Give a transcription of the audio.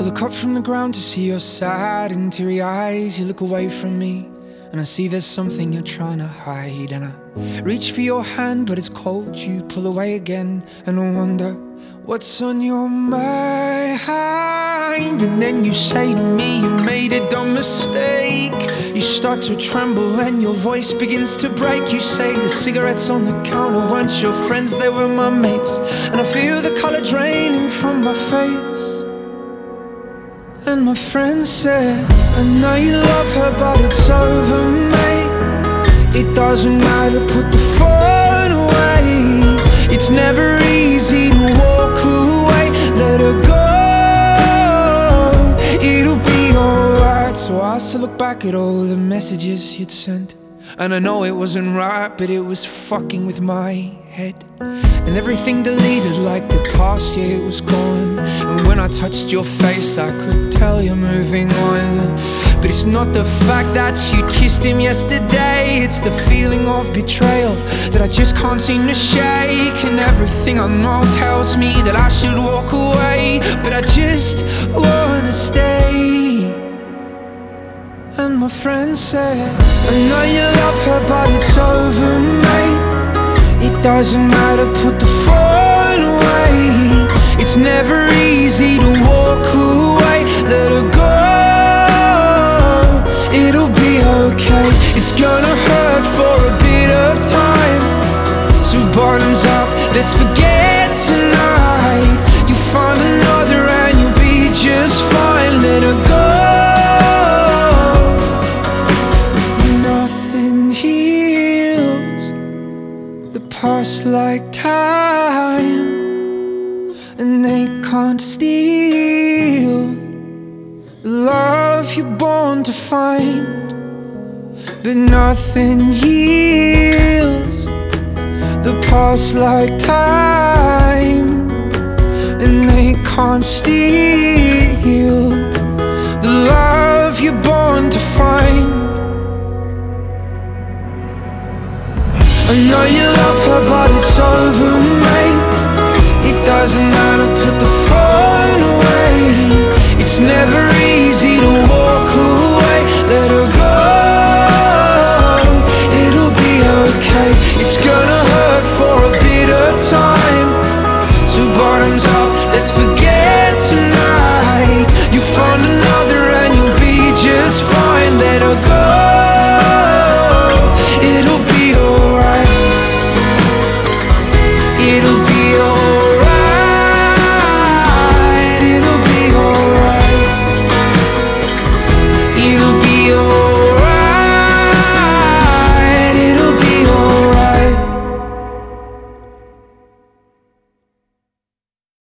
look up from the ground to see your sad and teary eyes. You look away from me and I see there's something you're trying to hide. And I reach for your hand but it's cold, you pull away again. And I wonder what's on your mind. And then you say to me you made a dumb mistake. You start to tremble and your voice begins to break. You say the cigarettes on the counter weren't your friends, they were my mates. And I feel the color draining from my face. And my friend said, I know you love her but it's over, mate. It doesn't matter, put the phone away. It's never easy to walk away. Let her go, it'll be alright. So I still look back at all the messages you'd sent, and I know it wasn't right, but it was fucking with my head. And everything deleted like the past, yeah, it was gone. And when I touched your face I could tell you're moving on. But it's not the fact that you kissed him yesterday, it's the feeling of betrayal that I just can't seem to shake. And everything I know tells me that I should walk away, but I just wanna stay. And my friend said, I know you love her but it's over, mate. It doesn't matter, put the phone away. It's never easy to walk away. Let her go, it'll be okay. It's gonna hurt for a bit of time. So bottoms up, let's forget tonight. You find another and you'll be just fine. Let her go. Past like time, and they can't steal the love you're born to find. But nothing heals the past like time, and they can't steal the love you're born to find. I know you love her but it's over, mate. It doesn't matter, put the phone away. It's never easy to walk away. Let her go, it'll be okay. It's gonna hurt for a bit of time. So bottoms up, let's forget